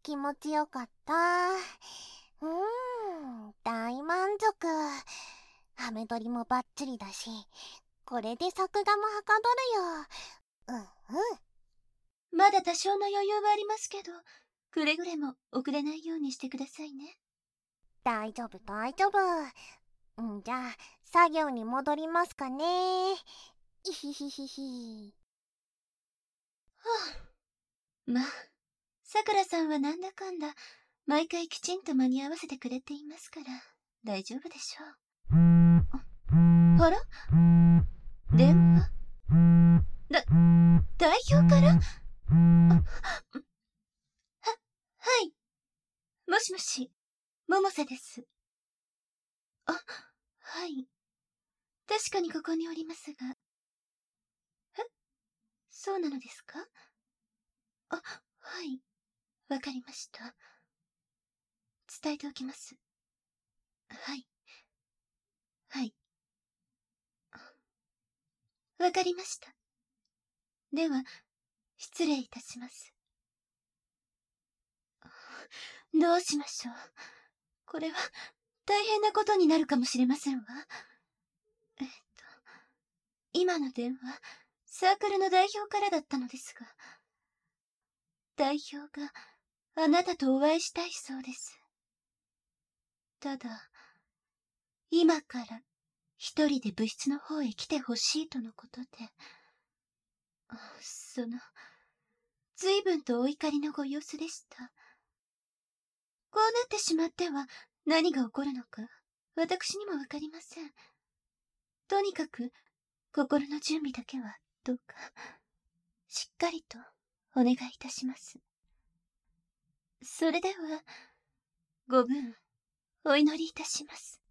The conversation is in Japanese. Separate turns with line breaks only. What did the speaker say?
気持ちよかった。大満足。ハメ撮りもバッチリだし、これで作画もはかどるよ。
まだ多少の余裕はありますけど、くれぐれも遅れないようにしてくださいね。
大丈夫大丈夫。じゃあ作業に戻りますかね。いひひひひ。
まあ、さくらさんはなんだかんだ、毎回きちんと間に合わせてくれていますから、大丈夫でしょう。あら電話代表からは、はい。もしもし、百瀬です。あ、はい。確かにここにおりますが。そうなのですか？あ、はい。わかりました。伝えておきます。はい。はい。わかりました。では、失礼いたします。どうしましょう。これは、大変なことになるかもしれませんわ。えっと、今の電話、サークルの代表からだったのですが、代表があなたとお会いしたいそうです。ただ、今から一人で部室の方へ来てほしいとのことで、随分とお怒りのご様子でした。こうなってしまっては何が起こるのか、私にもわかりません。とにかく、心の準備だけはどうか、しっかりとお願いいたします。それでは、ご分、お祈りいたします。